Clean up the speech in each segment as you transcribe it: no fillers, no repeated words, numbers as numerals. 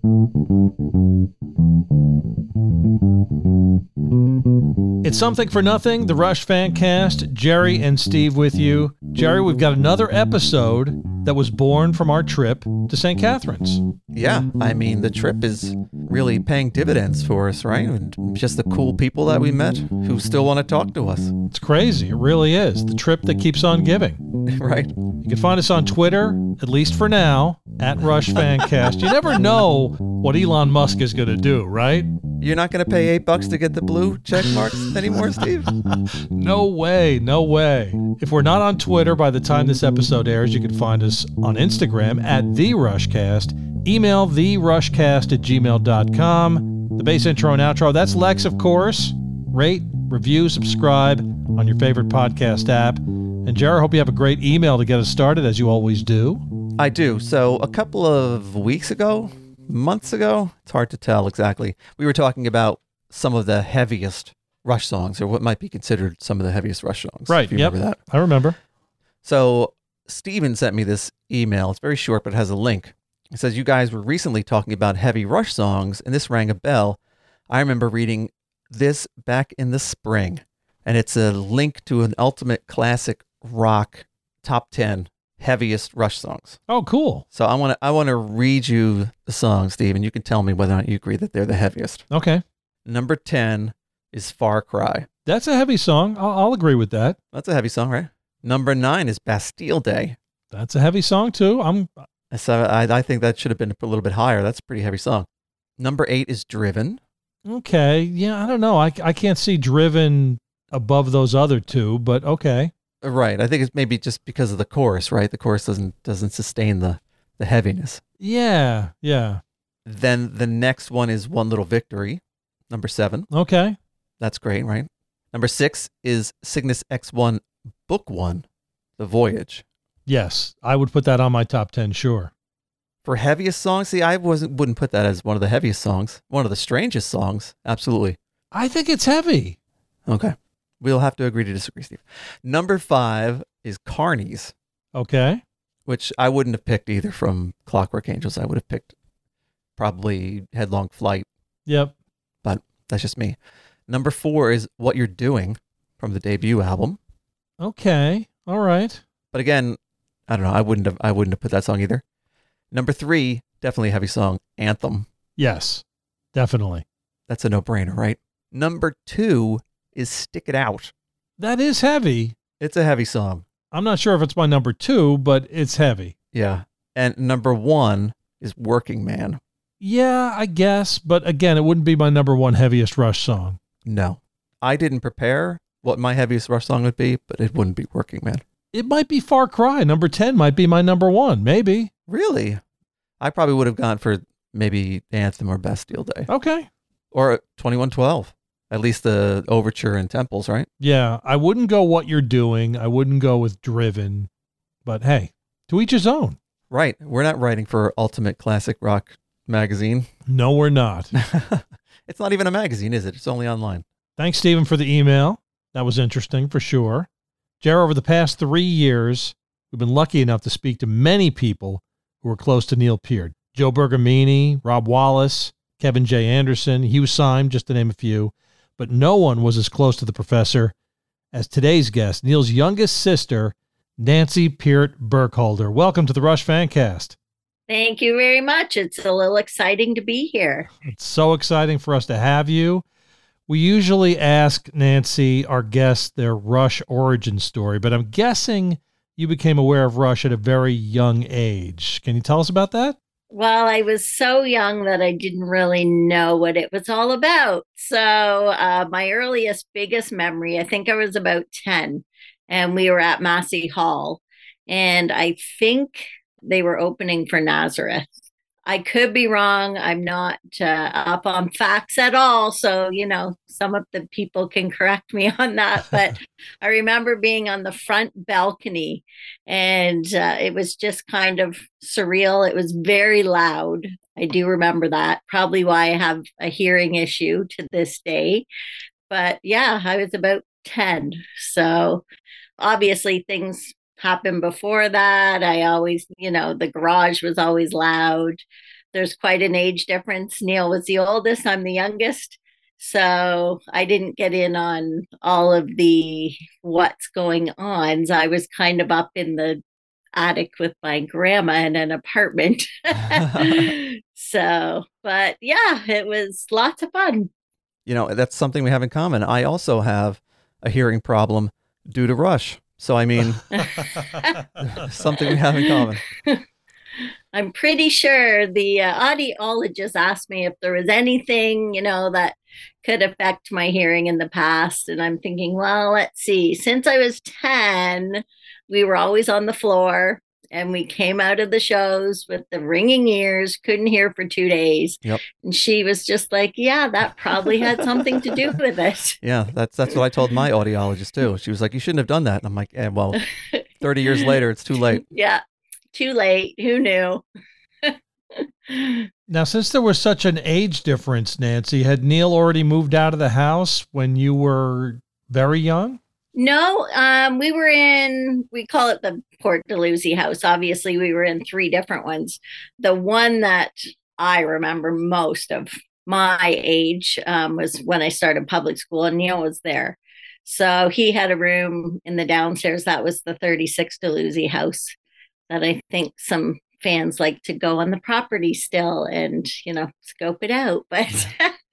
It's Something for Nothing, the Rush fan cast. Jerry and Steve with you. Jerry, we've got another episode that was born from our trip to St. Catharines. Yeah, I mean, the trip is really paying dividends for us, right? And just the cool people that we met who still want to talk to us. It's crazy. It really is. The trip that keeps on giving. Right. You can find us on Twitter, at least for now, at Rush Fancast. You never know what Elon Musk is going to do, right? You're not going to pay $8 to get the blue check marks anymore, Steve? No way. No way. If we're not on Twitter by the time this episode airs, you can find us on Instagram at TheRushCast. Email therushcast@gmail.com. The bass intro and outro, that's Lex, of course. Rate, review, subscribe on your favorite podcast app. And Jared, I hope you have a great email to get us started, as you always do. I do. So a couple of weeks ago, months ago, it's hard to tell exactly, we were talking about some of the heaviest Rush songs, or what might be considered some of the heaviest Rush songs. Right. If you remember that. I remember. So Steven sent me this email. It's very short, but it has a link. It says, you guys were recently talking about heavy Rush songs, and this rang a bell. I remember reading this back in the spring, and it's a link to an ultimate classic rock top 10 heaviest Rush songs. Oh, cool. So I want to read you the songs, Steve, and you can tell me whether or not you agree that they're the heaviest. Okay. Number 10 is Far Cry. That's a heavy song. I'll agree with that. That's a heavy song, right? Number 9 is Bastille Day. That's a heavy song, too. So I think that should have been a little bit higher. That's a pretty heavy song. Number 8 is Driven. Okay. Yeah, I don't know. I can't see Driven above those other two, but okay. Right. I think it's maybe just because of the chorus, right? The chorus doesn't sustain the heaviness. Yeah. Yeah. Then the next one is One Little Victory, number 7. Okay. That's great, right? Number 6 is Cygnus X1 Book 1, The Voyage. Yes, I would put that on my top 10, sure. For heaviest songs, see, I wouldn't put that as one of the heaviest songs. One of the strangest songs, absolutely. I think it's heavy. Okay. We'll have to agree to disagree, Steve. Number 5 is Carnies. Okay. Which I wouldn't have picked either from Clockwork Angels. I would have picked probably Headlong Flight. Yep. But that's just me. Number 4 is What You're Doing from the debut album. Okay. All right. But again, I don't know. I wouldn't have put that song either. Number 3, definitely a heavy song, Anthem. Yes, definitely. That's a no-brainer, right? Number 2 is Stick It Out. That is heavy. It's a heavy song. I'm not sure if it's my number 2, but it's heavy. Yeah. And number 1 is Working Man. Yeah, I guess. But again, it wouldn't be my number 1 heaviest Rush song. No. I didn't prepare what my heaviest Rush song would be, but it wouldn't be Working Man. It might be Far Cry. Number 10 might be my number 1. Maybe. Really? I probably would have gone for maybe Anthem or Bastille Day. Okay. Or 2112. At least the overture and temples, right? Yeah, I wouldn't go What You're Doing. I wouldn't go with Driven. But hey, to each his own. Right. We're not writing for Ultimate Classic Rock magazine. No, we're not. It's not even a magazine, is it? It's only online. Thanks, Stephen, for the email. That was interesting for sure. Jared, over the past 3 years, we've been lucky enough to speak to many people who were close to Neil Peart. Joe Bergamini, Rob Wallace, Kevin J. Anderson, Hugh Syme, just to name a few. But no one was as close to the professor as today's guest, Neil's youngest sister, Nancy Peart Burkholder. Welcome to the Rush Fancast. Thank you very much. It's a little exciting to be here. It's so exciting for us to have you. We usually ask Nancy, our guest, their Rush origin story, but I'm guessing you became aware of Rush at a very young age. Can you tell us about that? Well, I was so young that I didn't really know what it was all about. So my earliest, biggest memory, I think I was about 10, and we were at Massey Hall, and I think they were opening for Nazareth. I could be wrong. I'm not up on facts at all. So, some of the people can correct me on that. But I remember being on the front balcony, and it was just kind of surreal. It was very loud. I do remember that. Probably why I have a hearing issue to this day. But yeah, I was about 10. So obviously things happened before that. I always, the garage was always loud. there's quite an age difference. Neil was the oldest, I'm the youngest. So I didn't get in on all of the what's going on. I was kind of up in the attic with my grandma in an apartment. So, but yeah, it was lots of fun. That's something we have in common. I also have a hearing problem due to Rush. So, I mean, something we have in common. I'm pretty sure the audiologist asked me if there was anything, that could affect my hearing in the past. And I'm thinking, well, let's see. Since I was 10, we were always on the floor and we came out of the shows with the ringing ears, couldn't hear for 2 days. Yep. And she was just like, yeah, that probably had something to do with it. Yeah, that's what I told my audiologist too. She was like, you shouldn't have done that. And I'm like, well, 30 years later, it's too late. Yeah, too late. Who knew? Now, since there was such an age difference, Nancy, had Neil already moved out of the house when you were very young? No, we call it the Port Dalhousie house. Obviously, we were in 3 different ones. The one that I remember most of my age was when I started public school, and Neil was there. So he had a room in the downstairs. That was the 36 Dalhousie house that I think some fans like to go on the property still and, scope it out. But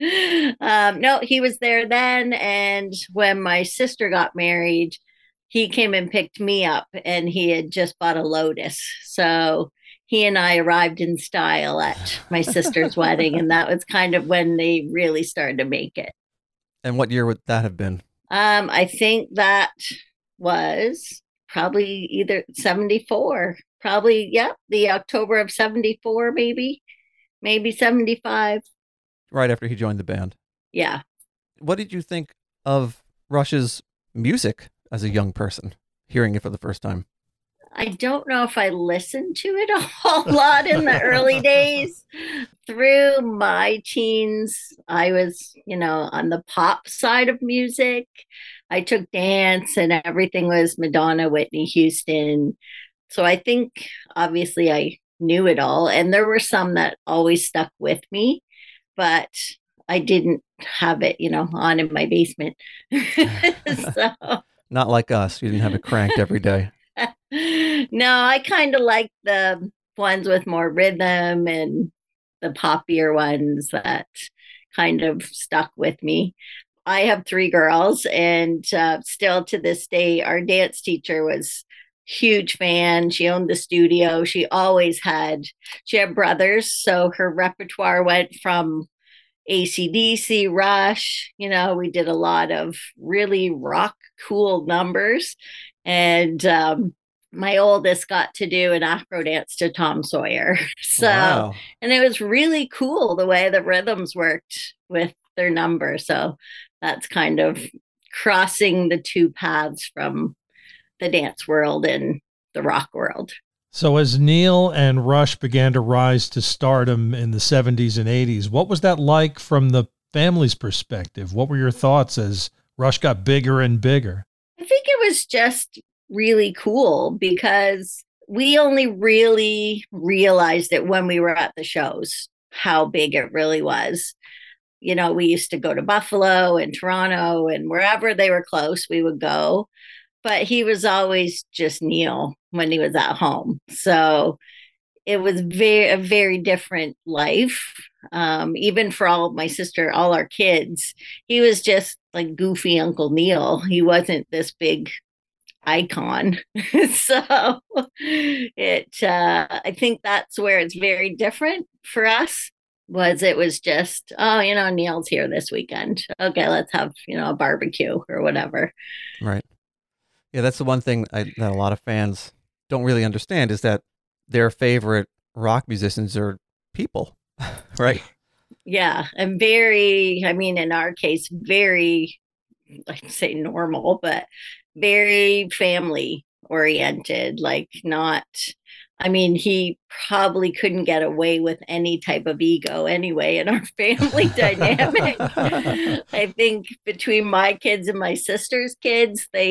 no, he was there then. And when my sister got married, he came and picked me up, and he had just bought a Lotus. So he and I arrived in style at my sister's wedding. And that was kind of when they really started to make it. And what year would that have been? I think that was probably either 74. Probably, yeah, the October of 74, maybe 75. Right after he joined the band. Yeah. What did you think of Rush's music as a young person, hearing it for the first time? I don't know if I listened to it a whole lot in the early days. Through my teens, I was, on the pop side of music. I took dance and everything was Madonna, Whitney Houston. So I think obviously I knew it all. And there were some that always stuck with me, but I didn't have it, on in my basement. So. Not like us. You didn't have it cranked every day. No, I kind of like the ones with more rhythm and the poppier ones that kind of stuck with me. I have 3 girls, and still to this day, our dance teacher was huge fan. She owned the studio. She had brothers. So her repertoire went from AC/DC, Rush. We did a lot of really rock cool numbers. And my oldest got to do an Afro dance to Tom Sawyer. So, wow. And it was really cool the way the rhythms worked with their number. So that's kind of crossing the 2 paths from the dance world and the rock world. So as Neil and Rush began to rise to stardom in the 70s and 80s, what was that like from the family's perspective? What were your thoughts as Rush got bigger and bigger? I think it was just really cool because we only really realized it when we were at the shows, how big it really was. We used to go to Buffalo and Toronto, and wherever they were close, we would go. But he was always just Neil when he was at home. So it was a very different life. Even for all our kids, he was just like goofy Uncle Neil. He wasn't this big icon. So I think that's where it's very different for us. It was just, Neil's here this weekend. Okay, let's have, a barbecue or whatever. Right. Yeah, that's the one thing that a lot of fans don't really understand is that their favorite rock musicians are people, right? Yeah, and in our case, very, I'd say normal, but very family oriented, he probably couldn't get away with any type of ego anyway in our family dynamic. I think between my kids and my sister's kids, they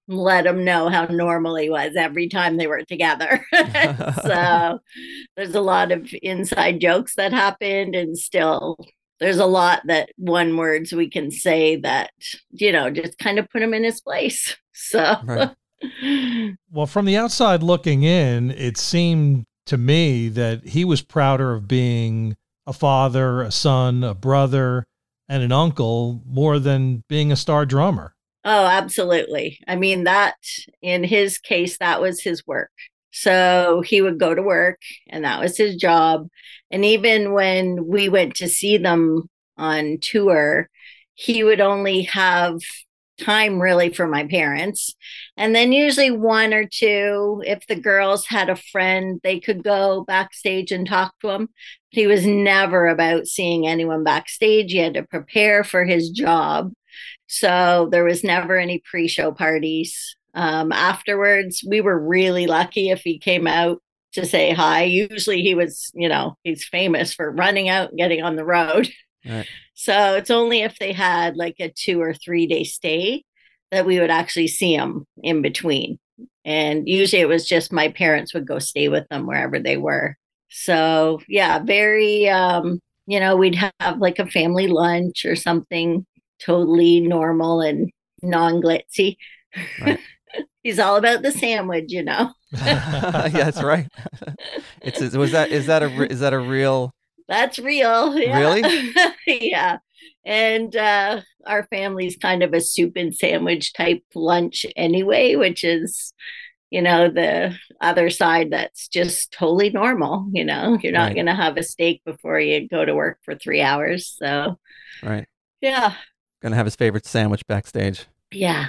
let him know how normal he was every time they were together. So there's a lot of inside jokes that happened, and still there's a lot that one words we can say that, just kind of put him in his place. So, Right. Well, from the outside looking in, it seemed to me that he was prouder of being a father, a son, a brother, and an uncle more than being a star drummer. Oh, absolutely. I mean, that in his case, that was his work. So he would go to work and that was his job. And even when we went to see them on tour, he would only have time really for my parents. And then usually one or two, if the girls had a friend, they could go backstage and talk to him. He was never about seeing anyone backstage. He had to prepare for his job. So there was never any pre-show parties. Afterwards, we were really lucky if he came out to say hi. Usually he was, he's famous for running out and getting on the road. Right. So it's only if they had like a 2 or 3 day stay that we would actually see him in between. And usually it was just my parents would go stay with them wherever they were. So yeah, very, we'd have like a family lunch or something totally normal and non-glitzy. Right. He's all about the sandwich, Yeah, that's right. Is that a real? That's real. Yeah. Really? Yeah. And our family's kind of a soup and sandwich type lunch anyway, which is, the other side that's just totally normal. You're not Right. going to have a steak before you go to work for 3 hours. So, Right. yeah. Gonna have his favorite sandwich backstage. Yeah.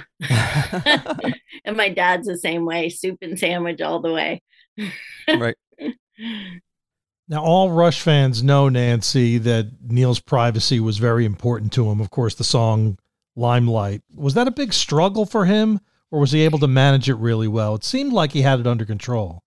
And my dad's the same way, soup and sandwich all the way. Right. Now, all Rush fans know, Nancy, that Neil's privacy was very important to him. Of course, the song Limelight. Was that a big struggle for him, or was he able to manage it really well? It seemed like he had it under control.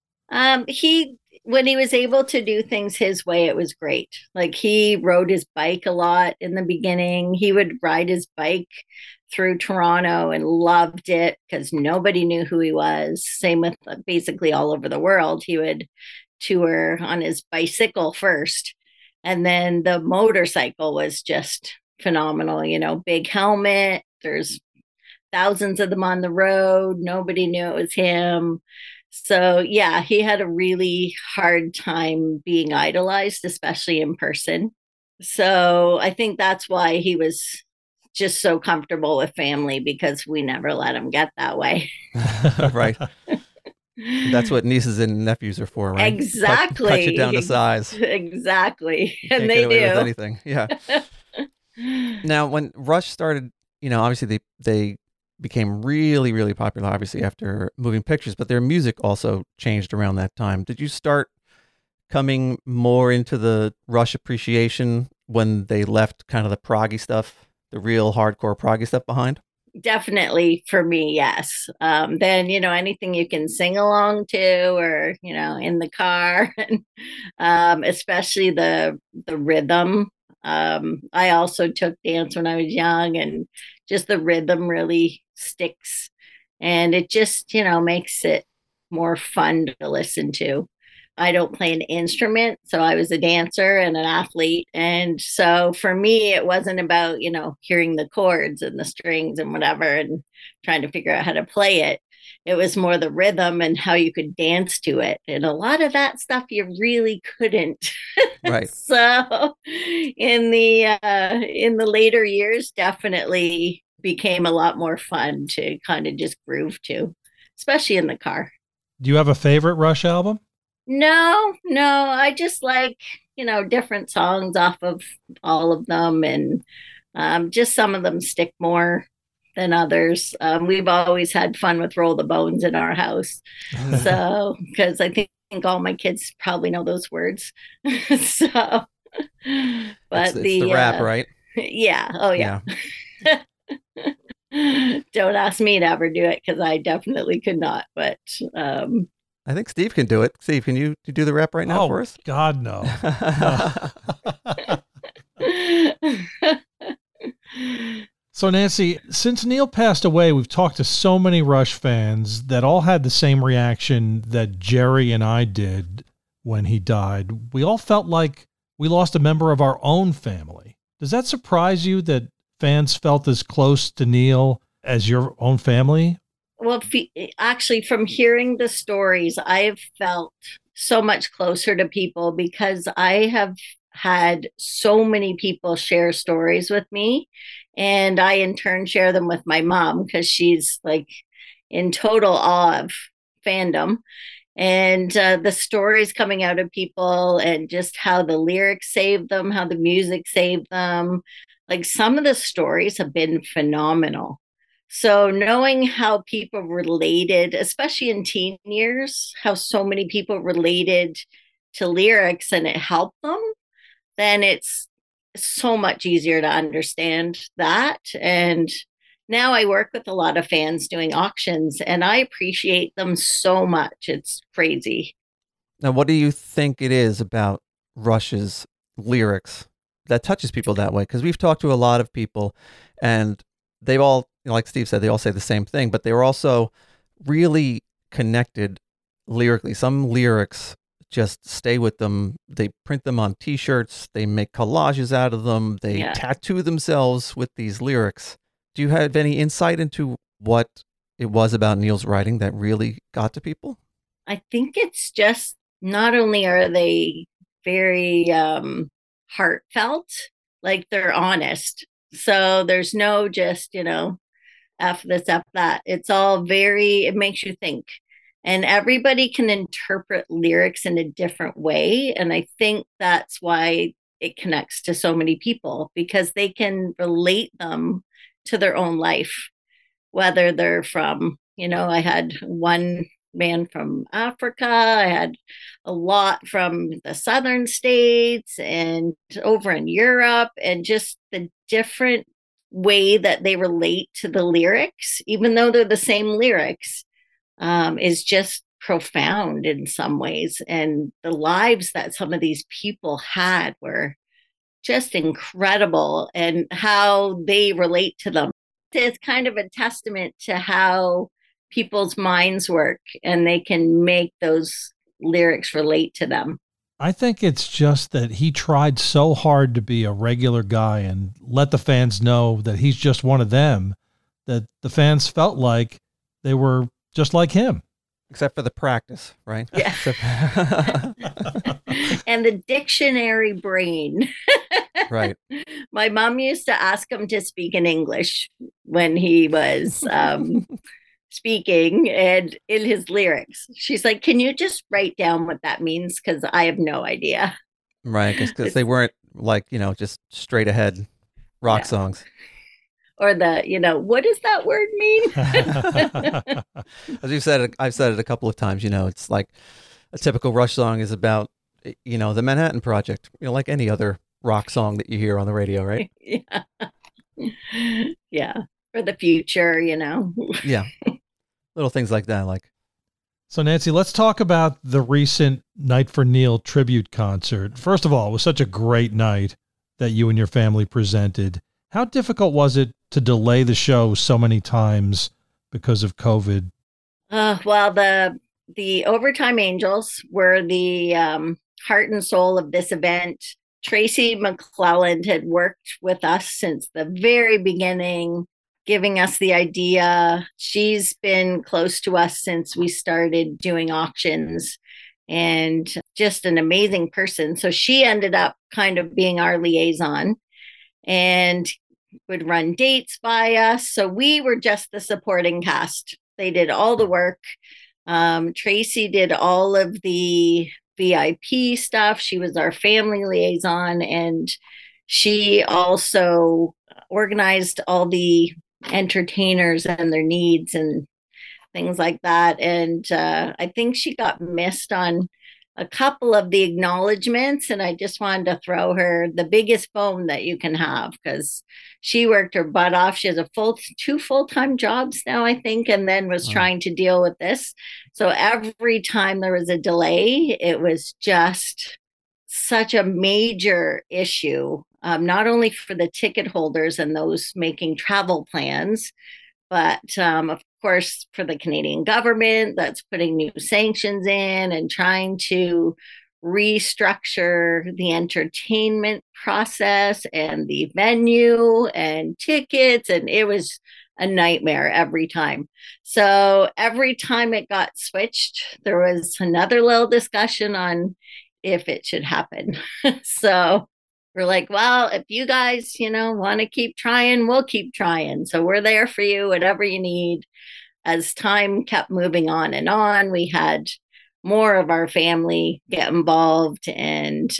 When he was able to do things his way, it was great. Like he rode his bike a lot in the beginning. He would ride his bike through Toronto and loved it because nobody knew who he was. Same with basically all over the world. He would tour on his bicycle first. And then the motorcycle was just phenomenal, big helmet. There's thousands of them on the road. Nobody knew it was him. So yeah, he had a really hard time being idolized, especially in person. So I think that's why he was just so comfortable with family, because we never let him get that way. Right. That's what nieces and nephews are for, right? Exactly. Cut you down to size. Exactly. You And can't they get away with do. anything. Yeah. Now, when Rush started, obviously they became really, really popular, obviously, after Moving Pictures, but their music also changed around that time. Did you start coming more into the Rush appreciation when they left kind of the proggy stuff, the real hardcore proggy stuff behind? Definitely for me, yes. Then, anything you can sing along to, or, in the car, and especially the rhythm. I also took dance when I was young, and just the rhythm really sticks, and it just, makes it more fun to listen to. I don't play an instrument, so I was a dancer and an athlete. And so for me, it wasn't about, hearing the chords and the strings and whatever and trying to figure out how to play it. It was more the rhythm and how you could dance to it. And a lot of that stuff you really couldn't. Right. So in the later years, definitely became a lot more fun to kind of just groove to, especially in the car. Do you have a favorite Rush album? No, I just like, different songs off of all of them. And just some of them stick more than others. We've always had fun with Roll the Bones in our house. So, because I think all my kids probably know those words. So, but it's the rap, right? Yeah. Oh, yeah. Don't ask me to ever do it, because I definitely could not. But I think Steve can do it. Steve, can you do the rap right now for us? God, no. So, Nancy, since Neil passed away, we've talked to so many Rush fans that all had the same reaction that Jerry and I did when he died. We all felt like we lost a member of our own family. Does that surprise you that fans felt as close to Neil as your own family? Well, actually, from hearing the stories, I've felt so much closer to people because I have had so many people share stories with me. And I, in turn, share them with my mom because she's like in total awe of fandom. And the stories coming out of people and just how the lyrics saved them, how the music saved them. Like some of the stories have been phenomenal. So knowing how people related, especially in teen years, how so many people related to lyrics and it helped them, then it's so much easier to understand that. And now I work with a lot of fans doing auctions and I appreciate them so much. It's crazy. Now, what do you think it is about Rush's lyrics that touches people that way? Because we've talked to a lot of people and they've all, like Steve said, they all say the same thing, but they were also really connected lyrically. Some lyrics just stay with them. They print them on t-shirts. They make collages out of them. They tattoo themselves with these lyrics. Do you have any insight into what it was about Neil's writing that really got to people? I think it's just not only are they very heartfelt, like they're honest. So there's no just, F this, F that. It's all it makes you think. And everybody can interpret lyrics in a different way. And I think that's why it connects to so many people because they can relate them to their own life, whether they're from, I had one man from Africa, I had a lot from the southern states and over in Europe, and just the different way that they relate to the lyrics, even though they're the same lyrics, is just profound in some ways. And the lives that some of these people had were just incredible, and how they relate to them. It's kind of a testament to how people's minds work and they can make those lyrics relate to them. I think it's just that he tried so hard to be a regular guy and let the fans know that he's just one of them, that the fans felt like they were just like him. Except for the practice, right? Yeah. And the dictionary brain. Right. My mom used to ask him to speak in English when he was speaking and in his lyrics. She's like, can you just write down what that means? Because I have no idea. Right. Because they weren't like, just straight ahead rock songs. Or what does that word mean? As I've said it a couple of times, it's like a typical Rush song is about, the Manhattan Project, like any other rock song that you hear on the radio, right? Yeah. Yeah. For the future, Yeah. Little things like that. So, Nancy, let's talk about the recent Night for Neil tribute concert. First of all, it was such a great night that you and your family presented. How difficult was it to delay the show so many times because of COVID? Well, the Overtime Angels were the heart and soul of this event. Tracy McClelland had worked with us since the very beginning, giving us the idea. She's been close to us since we started doing auctions and just an amazing person. So she ended up kind of being our liaison and would run dates by us. So we were just the supporting cast. They did all the work. Tracy did all of the VIP stuff. She was our family liaison, and she also organized all the entertainers and their needs and things like that. And I think she got missed on a couple of the acknowledgements, and I just wanted to throw her the biggest bone that you can have because she worked her butt off. She has two full-time jobs now, I think, and then was trying to deal with this. So every time there was a delay, it was just such a major issue not only for the ticket holders and those making travel plans, but of course for the Canadian government that's putting new sanctions in and trying to restructure the entertainment process and the venue and tickets. And it was a nightmare every time. So every time it got switched, there was another little discussion on if it should happen. So we're like, well, if you guys, want to keep trying, we'll keep trying. So we're there for you, whatever you need. As time kept moving on, we had more of our family get involved. And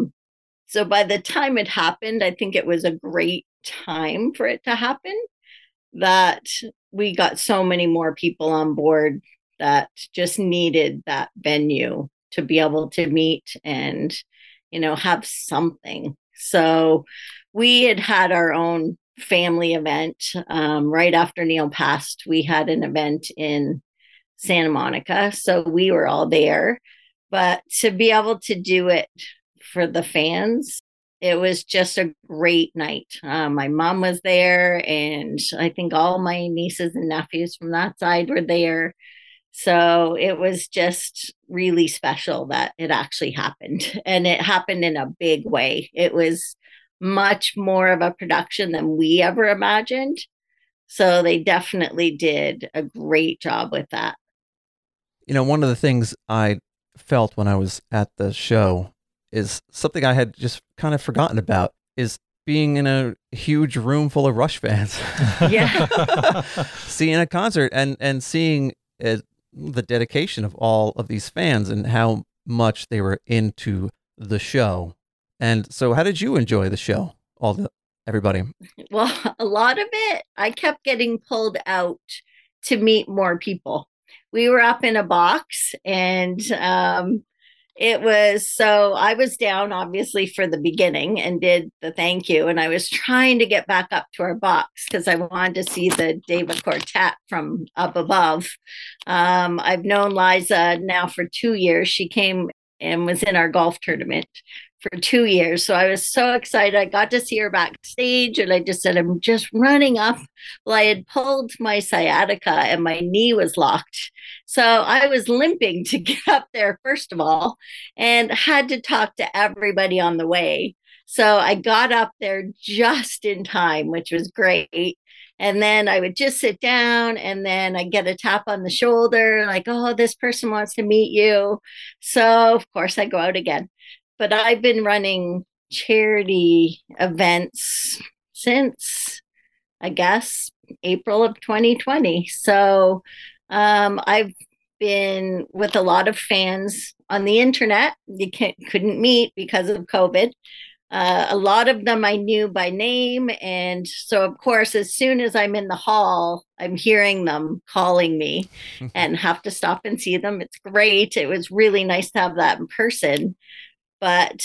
so by the time it happened, I think it was a great time for it to happen, that we got so many more people on board that just needed that venue to be able to meet and, have something. So we had our own family event right after Neil passed. We had an event in Santa Monica. So we were all there. But to be able to do it for the fans, it was just a great night. My mom was there, and I think all my nieces and nephews from that side were there. So it was just really special that it actually happened. And it happened in a big way. It was much more of a production than we ever imagined. So they definitely did a great job with that. One of the things I felt when I was at the show is something I had just kind of forgotten about, is being in a huge room full of Rush fans. Yeah. Seeing a concert and seeing the dedication of all of these fans and how much they were into the show. And so how did you enjoy the show? Everybody? Well, a lot of it, I kept getting pulled out to meet more people. We were up in a box, and I was down obviously for the beginning and did the thank you. And I was trying to get back up to our box because I wanted to see the David Quartet from up above. I've known Liza now for 2 years. She came and was in our golf tournament for 2 years. So I was so excited. I got to see her backstage, and I just said, I'm just running up. Well, I had pulled my sciatica and my knee was locked. So I was limping to get up there, first of all, and had to talk to everybody on the way. So I got up there just in time, which was great. And then I would just sit down, and then I get a tap on the shoulder, like, oh, this person wants to meet you. So, of course, I go out again. But I've been running charity events since, I guess, April of 2020. So I've been with a lot of fans on the internet. You couldn't meet because of COVID. A lot of them I knew by name. And so, of course, as soon as I'm in the hall, I'm hearing them calling me and have to stop and see them. It's great. It was really nice to have that in person. But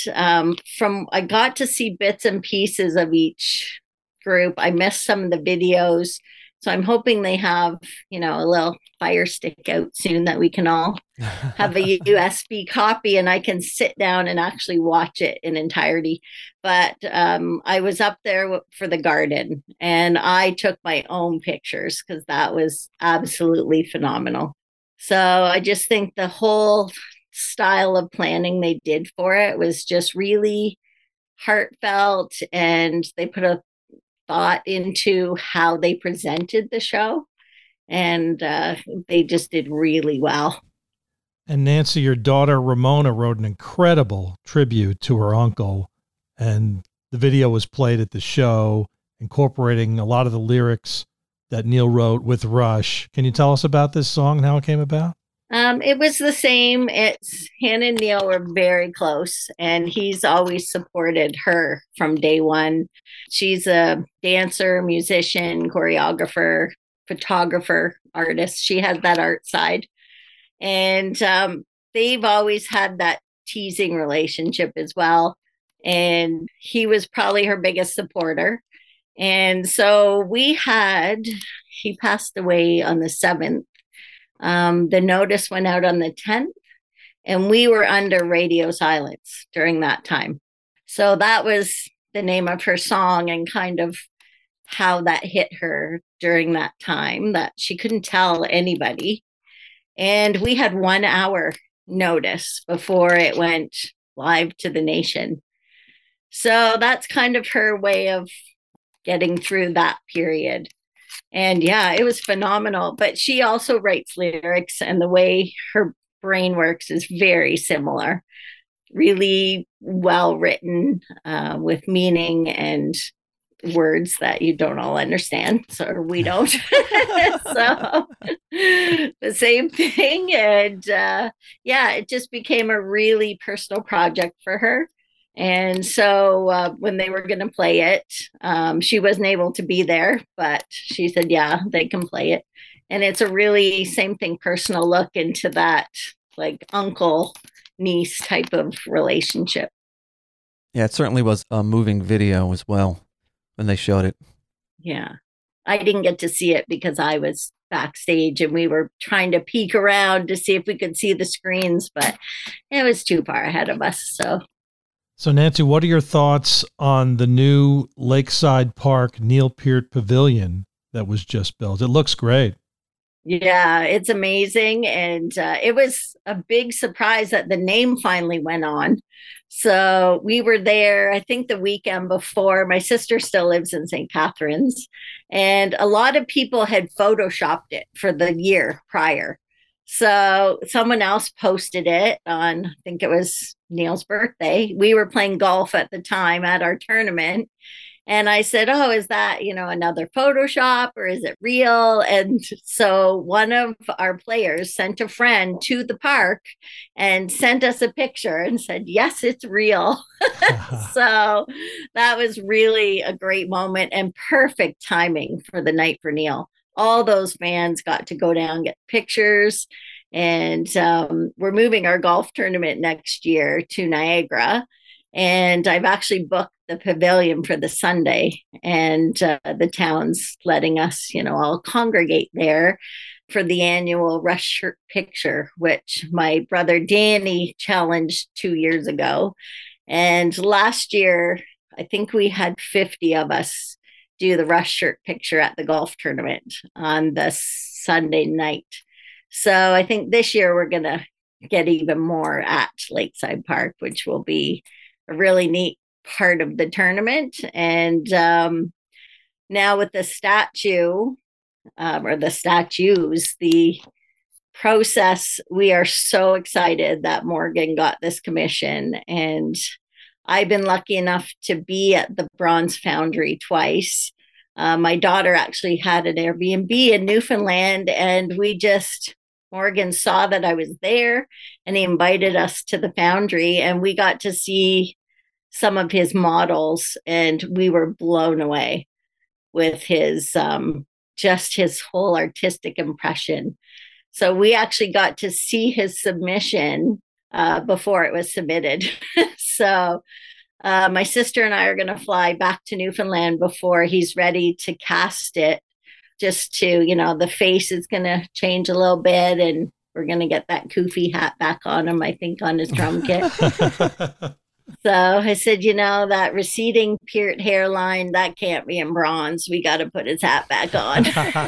I got to see bits and pieces of each group. I missed some of the videos. So I'm hoping they have, a little Fire Stick out soon that we can all have a USB copy and I can sit down and actually watch it in entirety. But I was up there for the garden, and I took my own pictures because that was absolutely phenomenal. So I just think the whole style of planning they did for it was just really heartfelt, and they put a thought into how they presented the show, and they just did really well. And Nancy, your daughter Ramona wrote an incredible tribute to her uncle, and the video was played at the show, incorporating a lot of the lyrics that Neil wrote with Rush. Can you tell us about this song and how it came about? It was the same. Hannah and Neil were very close, and he's always supported her from day one. She's a dancer, musician, choreographer, photographer, artist. She has that art side. And they've always had that teasing relationship as well. And he was probably her biggest supporter. And so he passed away on the 7th. The notice went out on the 10th, and we were under radio silence during that time. So that was the name of her song and kind of how that hit her during that time, that she couldn't tell anybody. And we had 1 hour notice before it went live to the nation. So that's kind of her way of getting through that period. And yeah, it was phenomenal. But she also writes lyrics, and the way her brain works is very similar. Really well written, with meaning and words that you don't all understand. So we don't. So the same thing. And yeah, it just became a really personal project for her. And so when they were going to play it, she wasn't able to be there, but she said, yeah, they can play it. And it's a really same thing, personal look into that, like uncle niece type of relationship. Yeah, it certainly was a moving video as well when they showed it. Yeah. I didn't get to see it because I was backstage and we were trying to peek around to see if we could see the screens, but it was too far ahead of us. So, Nancy, what are your thoughts on the new Lakeside Park Neil Peart Pavilion that was just built? It looks great. Yeah, it's amazing. And it was a big surprise that the name finally went on. So we were there, I think the weekend before. My sister still lives in St. Catharines, and a lot of people had photoshopped it for the year prior. So someone else posted it on, I think it was Neil's birthday. We were playing golf at the time at our tournament. And I said, oh, is that, another Photoshop or is it real? And so one of our players sent a friend to the park and sent us a picture and said, yes, it's real. So that was really a great moment and perfect timing for the Night for Neil. All those fans got to go down, get pictures. And we're moving our golf tournament next year to Niagara. And I've actually booked the pavilion for the Sunday, and the town's letting us, all congregate there for the annual Rush Shirt Picture, which my brother Danny challenged 2 years ago. And last year, I think we had 50 of us do the Rush Shirt Picture at the golf tournament on the Sunday night. So I think this year we're going to get even more at Lakeside Park, which will be a really neat part of the tournament. And now with the statue, or the statues, the process, we are so excited that Morgan got this commission. And I've been lucky enough to be at the Bronze Foundry twice. My daughter actually had an Airbnb in Newfoundland, and Morgan saw that I was there and he invited us to the foundry, and we got to see some of his models, and we were blown away with his just his whole artistic impression. So we actually got to see his submission before it was submitted. So my sister and I are going to fly back to Newfoundland before he's ready to cast it, just to, the face is going to change a little bit, and we're going to get that Koofy hat back on him, I think, on his drum kit. So I said, that receding Peart hairline, that can't be in bronze. We got to put his hat back on.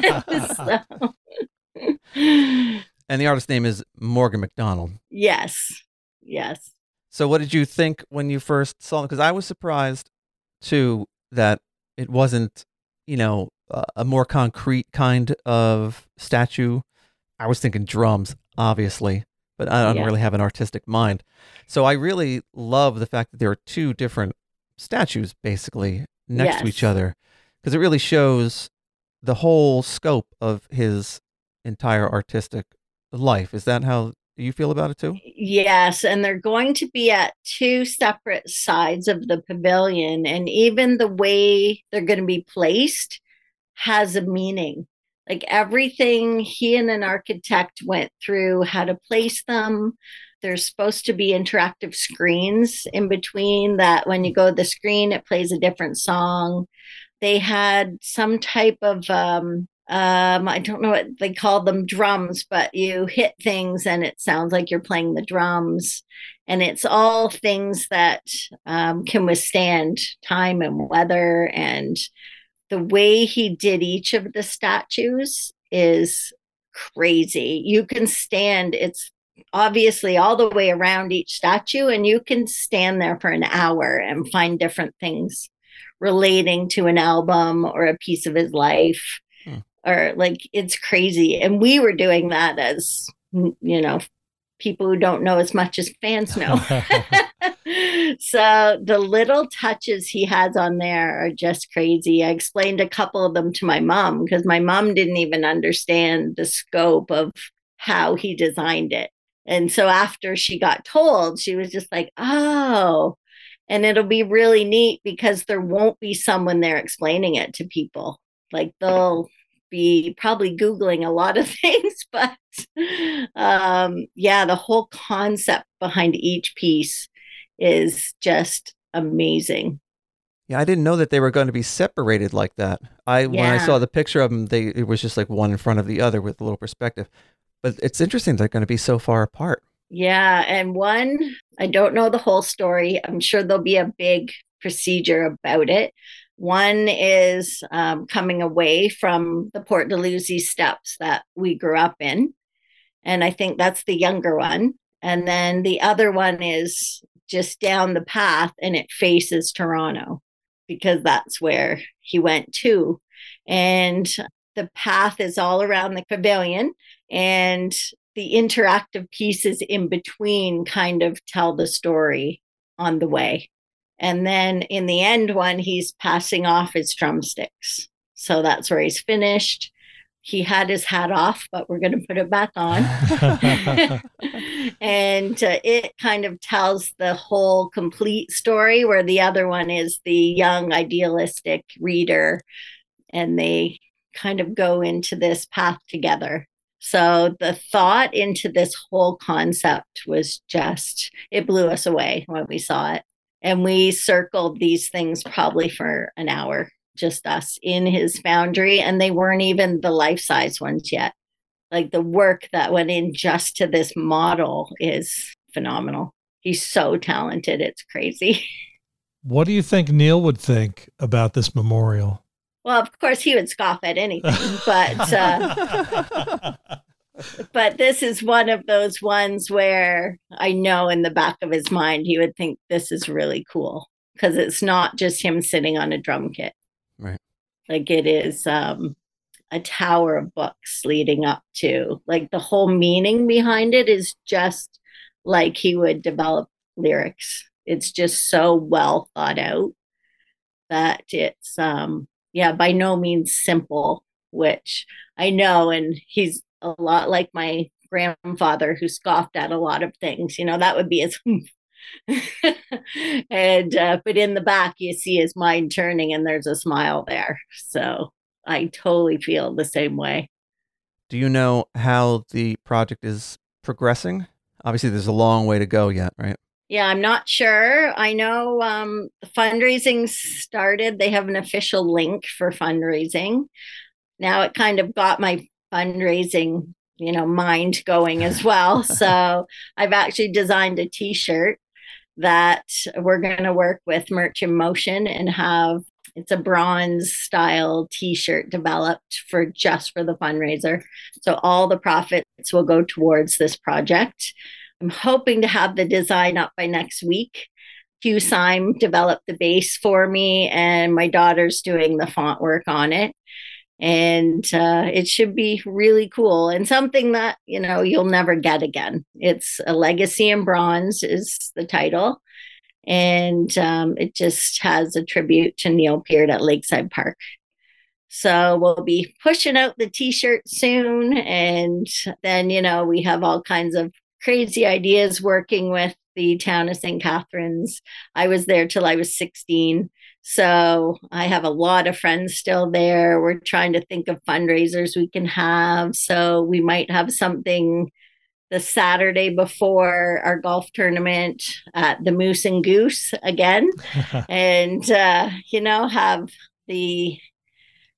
And the artist's name is Morgan McDonald. Yes. Yes. So what did you think when you first saw it? Because I was surprised, too, that it wasn't, a more concrete kind of statue. I was thinking drums, obviously, but I don't really have an artistic mind. So I really love the fact that there are two different statues basically next to each other, because it really shows the whole scope of his entire artistic life. Is that how you feel about it too? Yes, and they're going to be at two separate sides of the pavilion, and even the way they're going to be placed has a meaning. Like everything, he and an architect went through how to place them. There's supposed to be interactive screens in between that when you go to the screen, it plays a different song. They had some type of I don't know what they call them, drums, but you hit things and it sounds like you're playing the drums. And it's all things that can withstand time and weather. And the way he did each of the statues is crazy. You can stand, it's obviously all the way around each statue, and you can stand there for an hour and find different things relating to an album or a piece of his life. Or like, it's crazy. And we were doing that as, people who don't know as much as fans know. So the little touches he has on there are just crazy. I explained a couple of them to my mom because my mom didn't even understand the scope of how he designed it. And so after she got told, she was just like, oh, and it'll be really neat because there won't be someone there explaining it to people. Like they'll be probably Googling a lot of things, but the whole concept behind each piece is just amazing. Yeah, I didn't know that they were going to be separated like that. When I saw the picture of them, it was just like one in front of the other with a little perspective. But it's interesting they're going to be so far apart. Yeah, and one, I don't know the whole story. I'm sure there'll be a big procedure about it. One is coming away from the Port Dalhousie steps that we grew up in. And I think that's the younger one. And then the other one is just down the path and it faces Toronto because that's where he went to. And the path is all around the pavilion, and the interactive pieces in between kind of tell the story on the way. And then in the end one, he's passing off his drumsticks. So that's where he's finished. He had his hat off, but we're going to put it back on. And it kind of tells the whole complete story, where the other one is the young idealistic reader, and they kind of go into this path together. So the thought into this whole concept was just, it blew us away when we saw it. And we circled these things probably for an hour, just us in his foundry. And they weren't even the life-size ones yet. Like the work that went in just to this model is phenomenal. He's so talented. It's crazy. What do you think Neil would think about this memorial? Well, of course, he would scoff at anything, but this is one of those ones where I know in the back of his mind, he would think this is really cool because it's not just him sitting on a drum kit. Right. Like it is a tower of books leading up to, like, the whole meaning behind it is just like he would develop lyrics. It's just so well thought out that it's, by no means simple, which I know. And he's a lot like my grandfather who scoffed at a lot of things, that would be his and but in the back you see his mind turning and there's a smile there. So I totally feel the same way. Do you know how the project is progressing? Obviously there's a long way to go yet, right? Yeah, I'm not sure. I know the fundraising started. They have an official link for fundraising. Now it kind of got my fundraising, mind going as well. So I've actually designed a t-shirt that we're going to work with Merch in Motion and have. It's a bronze style t-shirt developed for the fundraiser. So all the profits will go towards this project. I'm hoping to have the design up by next week. Hugh Syme developed the base for me, and my daughter's doing the font work on it. And it should be really cool and something that, you'll never get again. It's a legacy in bronze is the title. And it just has a tribute to Neil Peart at Lakeside Park. So we'll be pushing out the t-shirt soon. And then, we have all kinds of crazy ideas working with the town of St. Catharines. I was there till I was 16. So I have a lot of friends still there. We're trying to think of fundraisers we can have. So we might have something the Saturday before our golf tournament at the Moose and Goose again. And, have the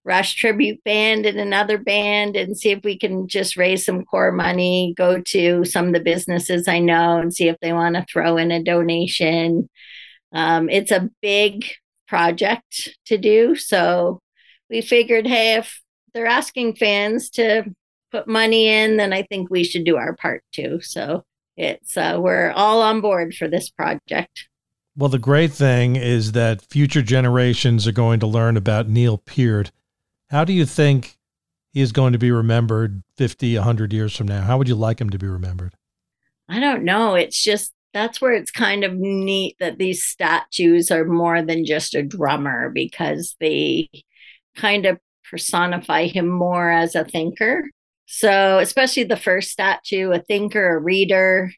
Rush tribute band and another band and see if we can just raise some core money, go to some of the businesses I know and see if they want to throw in a donation. It's a big project to do. So we figured, hey, if they're asking fans to put money in, then I think we should do our part too. So it's we're all on board for this project. Well, the great thing is that future generations are going to learn about Neil Peart. How do you think he is going to be remembered 50, 100 years from now? How would you like him to be remembered? I don't know. It's just, that's where it's kind of neat that these statues are more than just a drummer, because they kind of personify him more as a thinker. So, especially the first statue, a thinker, a reader,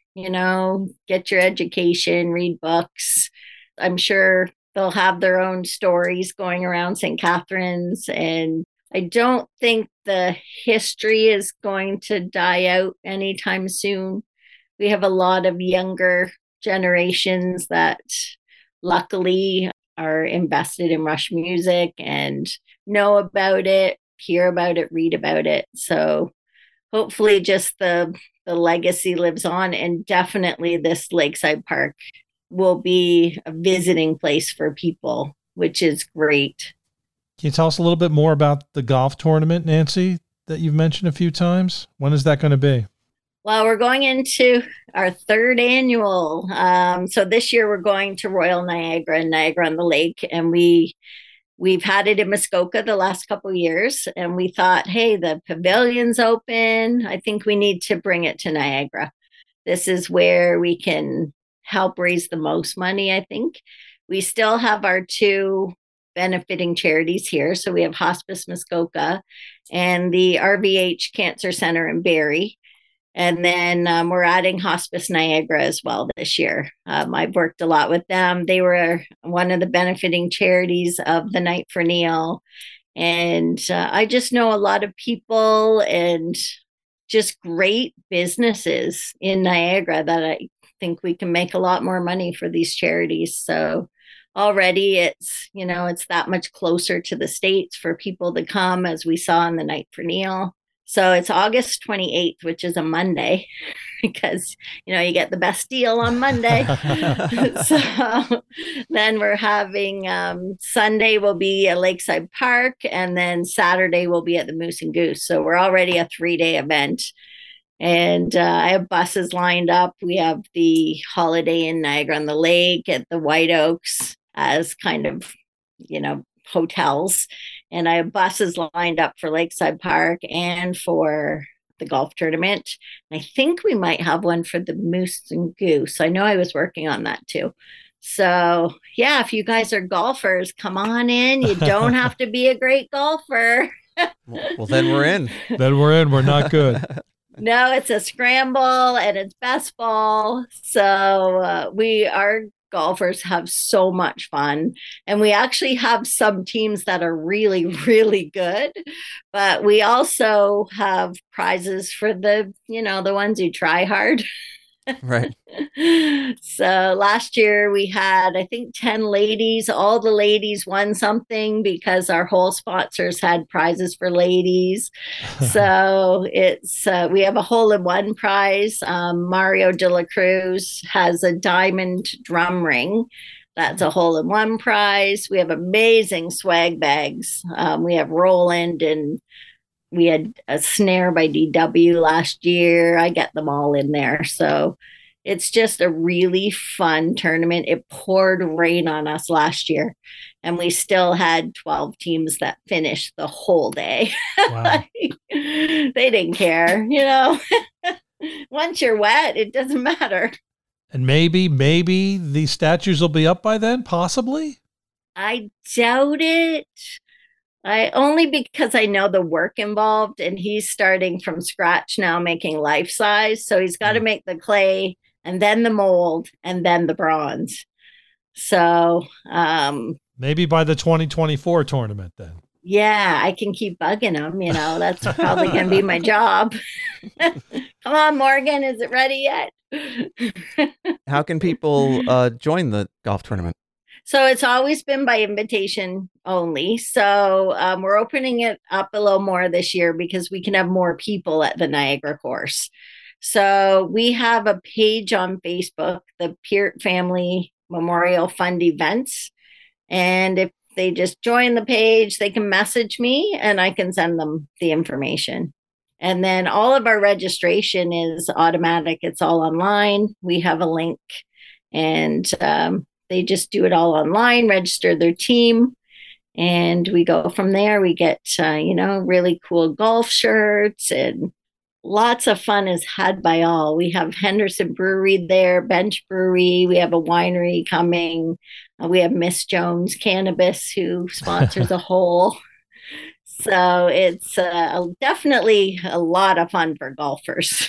get your education, read books. I'm sure they'll have their own stories going around St. Catharines. And I don't think the history is going to die out anytime soon. We have a lot of younger generations that luckily are invested in Rush music and know about it, hear about it, read about it. So hopefully just the legacy lives on, and definitely this Lakeside Park will be a visiting place for people, which is great. Can you tell us a little bit more about the golf tournament, Nancy, that you've mentioned a few times? When is that going to be? Well, we're going into our third annual. So this year we're going to Royal Niagara and Niagara-on-the-Lake, and we've had it in Muskoka the last couple of years, and we thought, hey, the pavilion's open. I think we need to bring it to Niagara. This is where we can help raise the most money, I think. We still have our two benefiting charities here. So we have Hospice Muskoka and the RVH Cancer Center in Barrie. And then we're adding Hospice Niagara as well this year. I've worked a lot with them. They were one of the benefiting charities of the Night for Neil. And I just know a lot of people and just great businesses in Niagara that I think we can make a lot more money for these charities. So already it's that much closer to the States for people to come, as we saw in the Night for Neil. So it's August 28th, which is a Monday, because, you get the best deal on Monday. So then we're having Sunday will be at Lakeside Park, and then Saturday will be at the Moose and Goose. So we're already a 3-day event. And I have buses lined up. We have the Holiday Inn Niagara-on-the-Lake at the White Oaks as kind of, hotels. And I have buses lined up for Lakeside Park and for the golf tournament. I think we might have one for the Moose and Goose. I know I was working on that too. So yeah, if you guys are golfers, come on in. You don't have to be a great golfer. Well, then we're in. We're not good. No, it's a scramble and it's best ball. So our golfers have so much fun. And we actually have some teams that are really, really good. But we also have prizes for the ones who try hard. Right. So last year we had, I think, 10 ladies. All the ladies won something because our whole sponsors had prizes for ladies. So it's we have a hole-in-one prize. Mario de la Cruz has a diamond drum ring. That's a hole-in-one prize. We have amazing swag bags. We have Roland, and we had a snare by DW last year. I get them all in there. So it's just a really fun tournament. It poured rain on us last year, and we still had 12 teams that finished the whole day. Wow. They didn't care, Once you're wet, it doesn't matter. And maybe these statues will be up by then, possibly? I doubt it. Only because I know the work involved, and he's starting from scratch now, making life size. So he's got to make the clay and then the mold and then the bronze. So maybe by the 2024 tournament then. Yeah, I can keep bugging him. That's probably going to be my job. Come on, Morgan, is it ready yet? How can people join the golf tournament? So it's always been by invitation only. So we're opening it up a little more this year because we can have more people at the Niagara course. So we have a page on Facebook, the Peart Family Memorial Fund Events. And if they just join the page, they can message me and I can send them the information. And then all of our registration is automatic. It's all online. We have a link and they just do it all online, register their team, and we go from there. We get, really cool golf shirts, and lots of fun is had by all. We have Henderson Brewery there, Bench Brewery. We have a winery coming. We have Miss Jones Cannabis, who sponsors a hole. So it's definitely a lot of fun for golfers.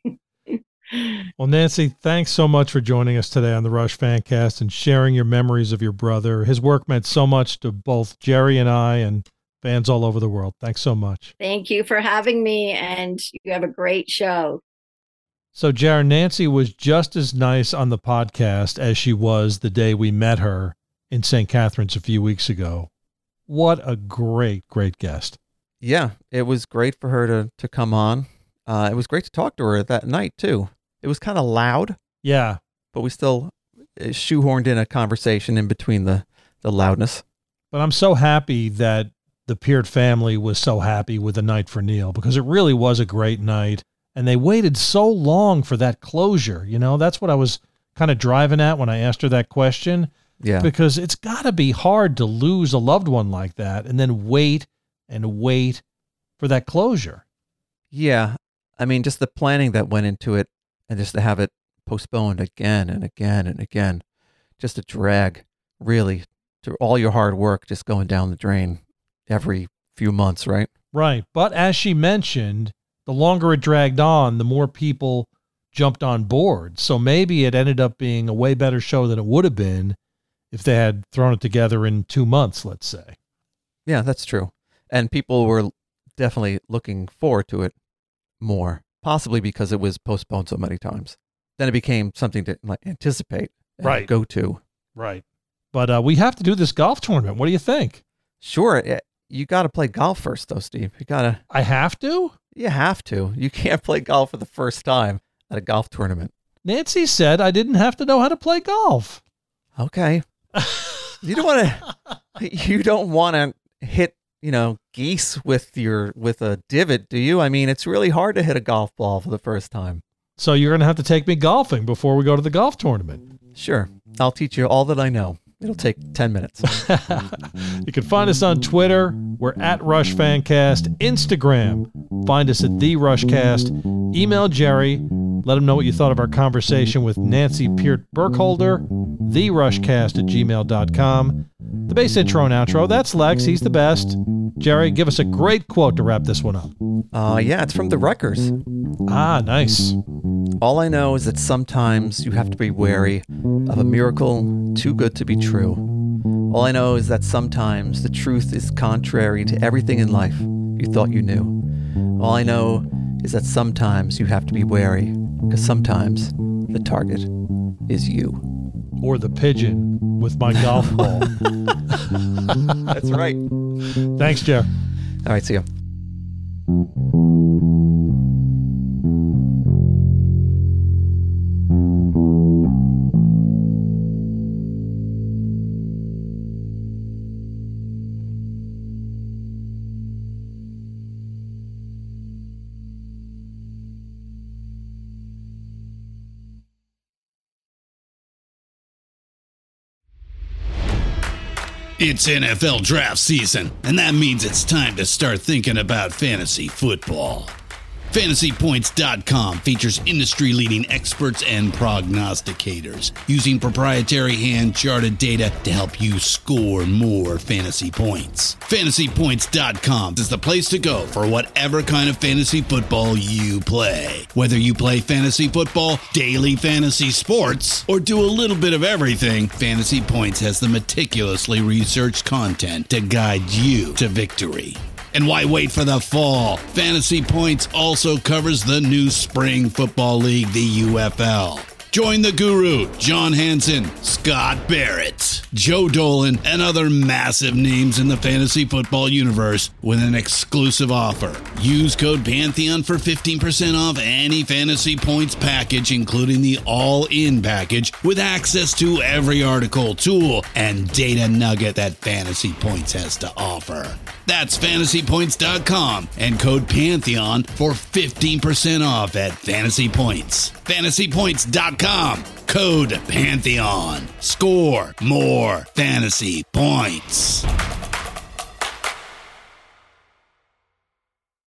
Well, Nancy, thanks so much for joining us today on the Rush Fancast and sharing your memories of your brother. His work meant so much to both Jerry and I and fans all over the world. Thanks so much. Thank you for having me, and you have a great show. So, Jared, Nancy was just as nice on the podcast as she was the day we met her in St. Catharines a few weeks ago. What a great, great guest. Yeah, it was great for her to come on. It was great to talk to her that night, too. It was kind of loud. Yeah. But we still shoehorned in a conversation in between the loudness. But I'm so happy that the Peart family was so happy with the night for Neil, because it really was a great night. And they waited so long for that closure. That's what I was kind of driving at when I asked her that question. Yeah. Because it's got to be hard to lose a loved one like that and then wait and wait for that closure. Yeah. I mean, just the planning that went into it, and just to have it postponed again and again and again, just a drag, really, to all your hard work just going down the drain every few months, right? Right. But as she mentioned, the longer it dragged on, the more people jumped on board. So maybe it ended up being a way better show than it would have been if they had thrown it together in 2 months, let's say. Yeah, that's true. And people were definitely looking forward to it more, possibly because it was postponed so many times. Then it became something to anticipate and right. Go to. Right. But we have to do this golf tournament. What do you think? Sure. You got to play golf first, though, Steve. I have to? You have to. You can't play golf for the first time at a golf tournament. Nancy said I didn't have to know how to play golf. Okay. You don't want to hit, geese with a divot, do you? I mean, it's really hard to hit a golf ball for the first time. So you're going to have to take me golfing before we go to the golf tournament. Sure. I'll teach you all that I know. It'll take 10 minutes. You can find us on Twitter. We're at Rush Fancast. Instagram. Find us at The Rushcast. Email Jerry. Let him know what you thought of our conversation with Nancy Peart Burkholder. TheRushcast@gmail.com. The bass intro and outro. That's Lex. He's the best. Jerry, give us a great quote to wrap this one up. Yeah, it's from the Wreckers. Ah, nice. All I know is that sometimes you have to be wary of a miracle too good to be true. All I know is that sometimes the truth is contrary to everything in life you thought you knew. All I know is that sometimes you have to be wary, because sometimes the target is you. Or the pigeon with my golf ball. That's right. Thanks, Jeff. All right, see ya. It's NFL draft season, and that means it's time to start thinking about fantasy football. FantasyPoints.com features industry-leading experts and prognosticators using proprietary hand-charted data to help you score more fantasy points. FantasyPoints.com is the place to go for whatever kind of fantasy football you play. Whether you play fantasy football, daily fantasy sports, or do a little bit of everything, Fantasy Points has the meticulously researched content to guide you to victory. And why wait for the fall? Fantasy Points also covers the new spring football league, the UFL. Join the guru, John Hansen, Scott Barrett. Joe Dolan, and other massive names in the fantasy football universe with an exclusive offer. Use code Pantheon for 15% off any Fantasy Points package, including the all-in package with access to every article, tool, and data nugget that Fantasy Points has to offer. That's fantasypoints.com and code Pantheon for 15% off at Fantasy Points. Fantasypoints.com, code Pantheon. Score more fantasy points.